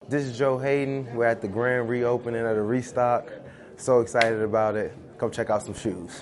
This is Joe Hayden. We're at the grand reopening of the Restock. So excited about it. Come check out some shoes.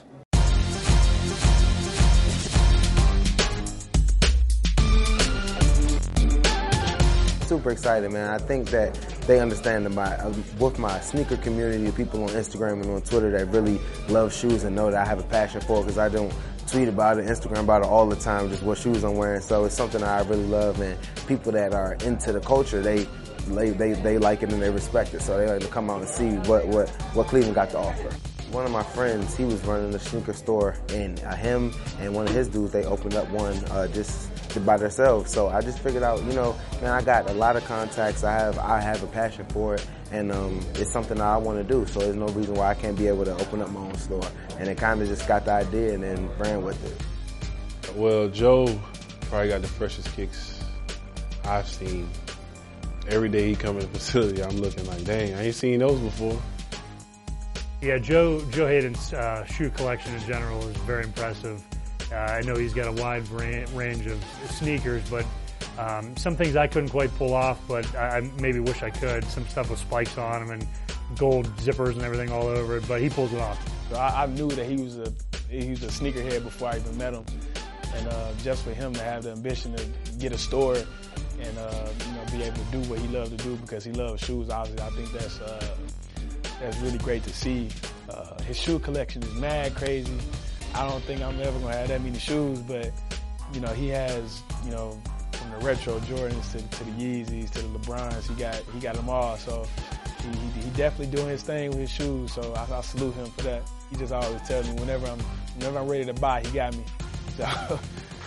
Super excited, man. I think that they understand with my sneaker community, people on Instagram and on Twitter that really love shoes and know that I have a passion for it, because I don't tweet about it, Instagram about it all the time, just what shoes I'm wearing. So it's something that I really love, and people that are into the culture, they like it and they respect it. So they like to come out and see what Cleveland got to offer. One of my friends, he was running a sneaker store, and him and one of his dudes, they opened up one just by themselves. So I just figured out, man, I got a lot of contacts. I have a passion for it, and it's something that I want to do. So there's no reason why I can't be able to open up my own store. And it kind of just got the idea and then ran with it. Well, Joe probably got the freshest kicks I've seen. Every day he come in the facility, I'm looking like, dang, I ain't seen those before. Yeah, Joe Hayden's shoe collection in general is very impressive. I know he's got a wide range of sneakers, but some things I couldn't quite pull off, but I maybe wish I could. Some stuff with spikes on them and gold zippers and everything all over it, but he pulls it off. So I knew that he was a sneakerhead before I even met him, and just for him to have the ambition to get a store and be able to do what he loved to do because he loves shoes, obviously, I think that's really great to see. His shoe collection is mad crazy. I don't think I'm ever gonna have that many shoes, but he has, from the retro Jordans to the Yeezys to the LeBrons, he got them all. So he definitely doing his thing with his shoes. So I salute him for that. He just always tells me whenever I'm ready to buy, he got me. So.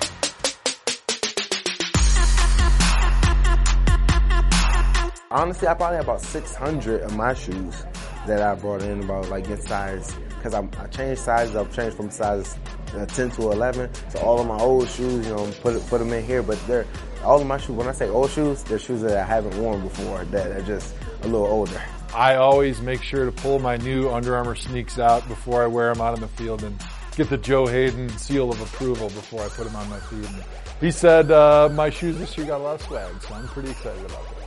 Honestly, I probably have about 600 of my shoes that I brought in in size, because I changed sizes. I've changed from sizes 10 to 11. So all of my old shoes, put them in here. But all of my shoes, when I say old shoes, they're shoes that I haven't worn before, that are just a little older. I always make sure to pull my new Under Armour sneaks out before I wear them out on the field and get the Joe Hayden seal of approval before I put them on my feet. And he said my shoes this year got a lot of swag, so I'm pretty excited about that.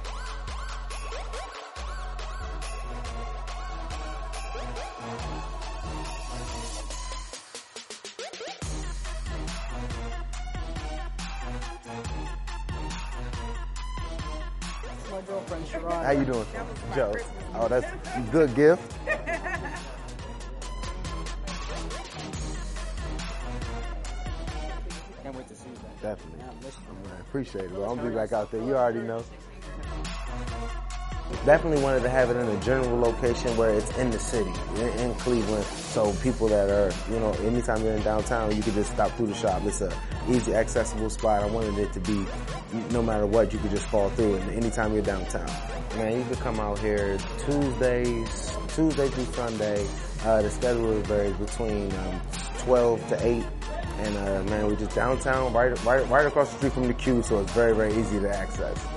My girlfriend, Sharon. How you doing, Joe? Oh, that's a good gift. Can't wait to see you back. Definitely. Yeah, I appreciate it, bro. I'm gonna be back out there. You already know. Definitely wanted to have it in a general location where it's in the city, in Cleveland, so people that are, anytime you're in downtown, you can just stop through the shop. It's a easy, accessible spot. I wanted it to be, no matter what, you could just fall through it anytime you're downtown. Man, you could come out here Tuesday through Sunday. The schedule varies between 12 to 8. And man, we're just downtown, right across the street from the Q, so it's very, very easy to access.